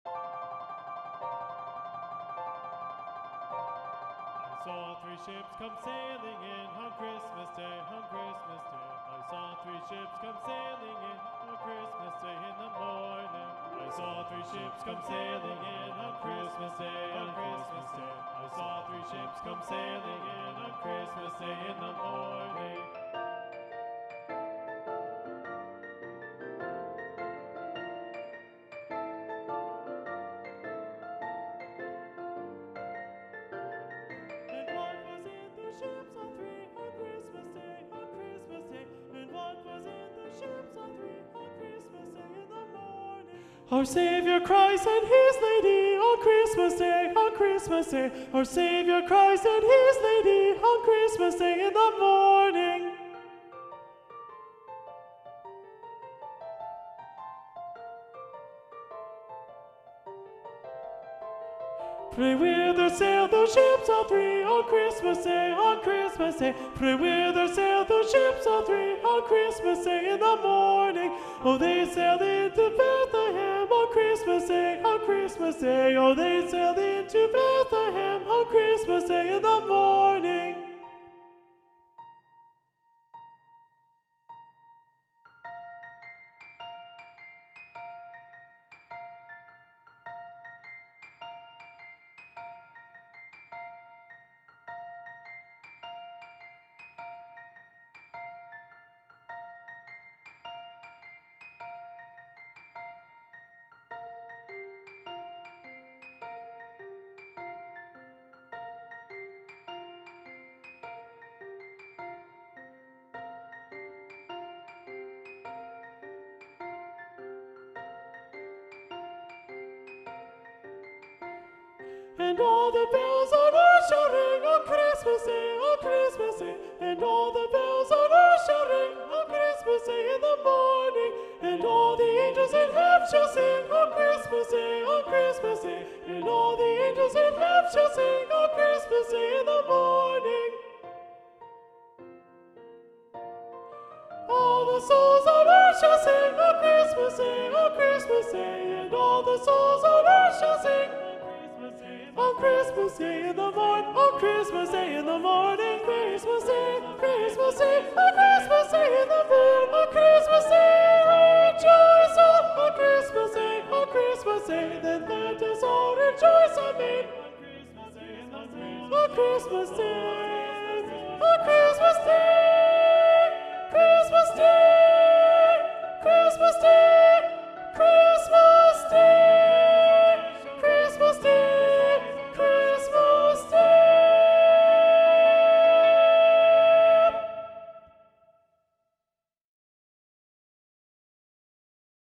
I saw three ships come sailing in on Christmas Day, on Christmas Day. I saw three ships come sailing in on Christmas Day in the morning. I saw three ships come sailing in on Christmas Day, on Christmas Day. I saw three ships come sailing in on Christmas Day in the morning. Our Savior Christ and His Lady on Christmas Day, on Christmas Day. Our Savior Christ and His Lady on Christmas Day in the morning. Pray whither sail those ships all three on Christmas Day, on Christmas Day. Pray whither sail those ships all three on Christmas Day in the morning. Oh, they sailed into Bethlehem on Christmas Day, on Christmas Day. Oh, they sailed into Bethlehem on Christmas Day in the morning. And all the bells on earth shall ring on Christmas Day, on Christmas Day. And all the bells on earth shall ring on Christmas Day in the morning. And all the angels in heaven shall sing on Christmas Day, on Christmas Day. And all the angels in heaven shall sing on Christmas Day in the morning. All the souls on earth shall sing on Christmas Day, on Christmas Day. And all the souls on earth shall sing on Christmas Day in the morning, on Christmas Day in the morning, Christmas Day, Christmas Day, on Christmas Day in the morning, on Christmas Day, rejoice on Christmas Day, on Christmas Day, then let us all rejoice, amen, on Christmas Day.